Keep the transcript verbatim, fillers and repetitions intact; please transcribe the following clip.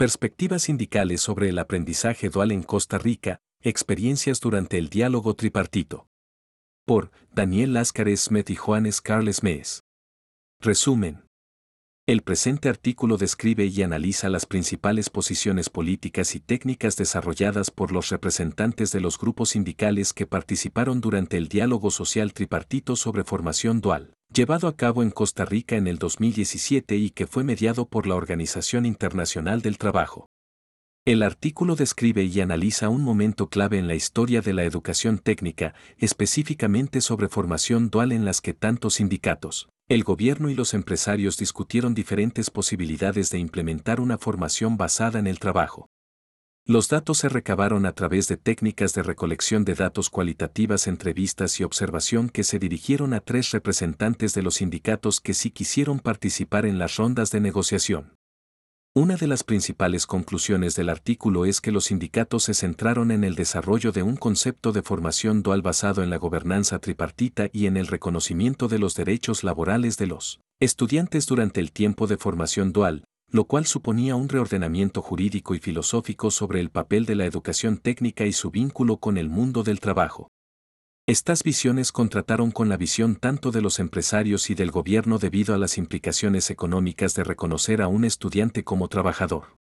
Perspectivas sindicales sobre el aprendizaje dual en Costa Rica, experiencias durante el diálogo tripartito. Por Daniel Láscares Smith y Juan Carles Mes. Resumen. El presente artículo describe y analiza las principales posiciones políticas y técnicas desarrolladas por los representantes de los grupos sindicales que participaron durante el diálogo social tripartito sobre formación dual, llevado a cabo en Costa Rica en el dos mil diecisiete y que fue mediado por la Organización Internacional del Trabajo. El artículo describe y analiza un momento clave en la historia de la educación técnica, específicamente sobre formación dual en las que tantos sindicatos, el gobierno y los empresarios discutieron diferentes posibilidades de implementar una formación basada en el trabajo. Los datos se recabaron a través de técnicas de recolección de datos cualitativas, entrevistas y observación que se dirigieron a tres representantes de los sindicatos que sí quisieron participar en las rondas de negociación. Una de las principales conclusiones del artículo es que los sindicatos se centraron en el desarrollo de un concepto de formación dual basado en la gobernanza tripartita y en el reconocimiento de los derechos laborales de los estudiantes durante el tiempo de formación dual, lo cual suponía un reordenamiento jurídico y filosófico sobre el papel de la educación técnica y su vínculo con el mundo del trabajo. Estas visiones contrataron con la visión tanto de los empresarios y del gobierno debido a las implicaciones económicas de reconocer a un estudiante como trabajador.